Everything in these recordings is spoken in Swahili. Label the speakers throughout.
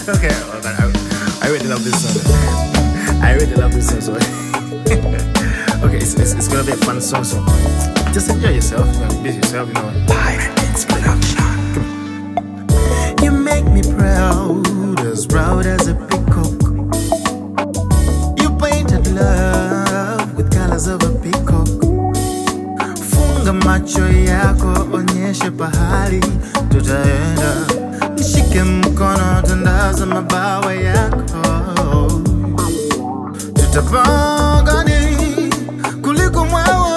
Speaker 1: Okay, oh God, I really love this song. I really love this song. So okay, it's gonna be a fun song. So just enjoy yourself, be yourself, you know.
Speaker 2: Pirates Production.
Speaker 1: You make me proud as a peacock. You painted love with colors of a peacock. Funga macho yako, onyeshe pahali tutaenda. Nishike mkono, tandaza mabawa yako. Tutapanga nini kuliko mwewe,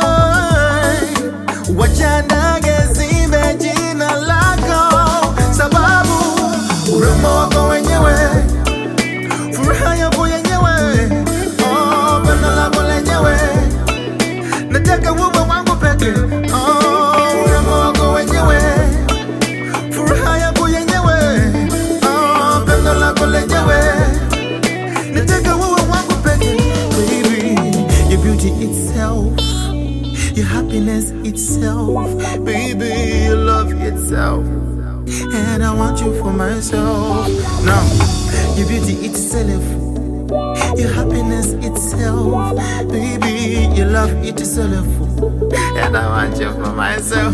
Speaker 1: wachanage zimbe jina lako. Sababu urembo wako wenyewe, furaha yako yenyewe, oh, pendo lako lenyewe, nataka uwe wangu peke. Oh, urembo wako wenyewe, furaha yako yenyewe, oh, pendo lako lenyewe, nataka uwe wangu peke. Baby, your beauty itself, your happiness itself, baby, your love itself, and I want you for myself. Now, your beauty itself, your happiness itself, baby, your love itself, and I want you for myself.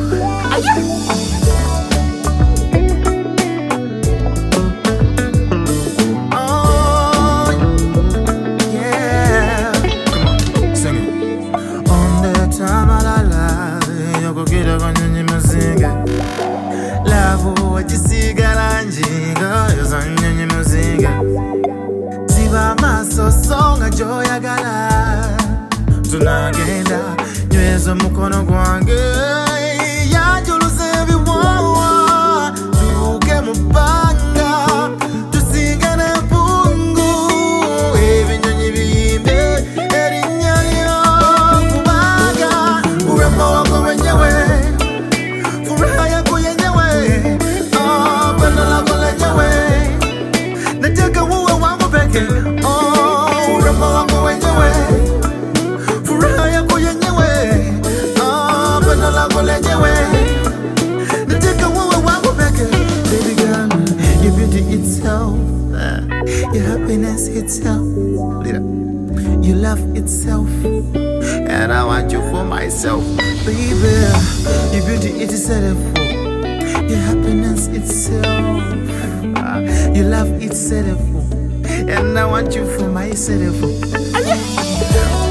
Speaker 1: Lavo wachisiga njinga yozanye muzinga ziba maso songa joya gala tunagenda nywezo mukono gwange yajuluze biwawa tuke mupanga tusingane pungu ebinyonyi biyimbe erinyaliro kubaga urembo wako wenyewe, furaha yako yenyewe, oh, pendo lako lenyewe, nataka uwe wangu peke. Oh, urembo wako wenyewe, furaha yako yenyewe, oh, pendo lako lenyewe, nataka uwe wangu peke. Baby girl, your beauty itself, your happiness itself, your love itself, and I want you for myself. Baby, your beauty itself, your happiness itself, your love itself, and I want you for myself.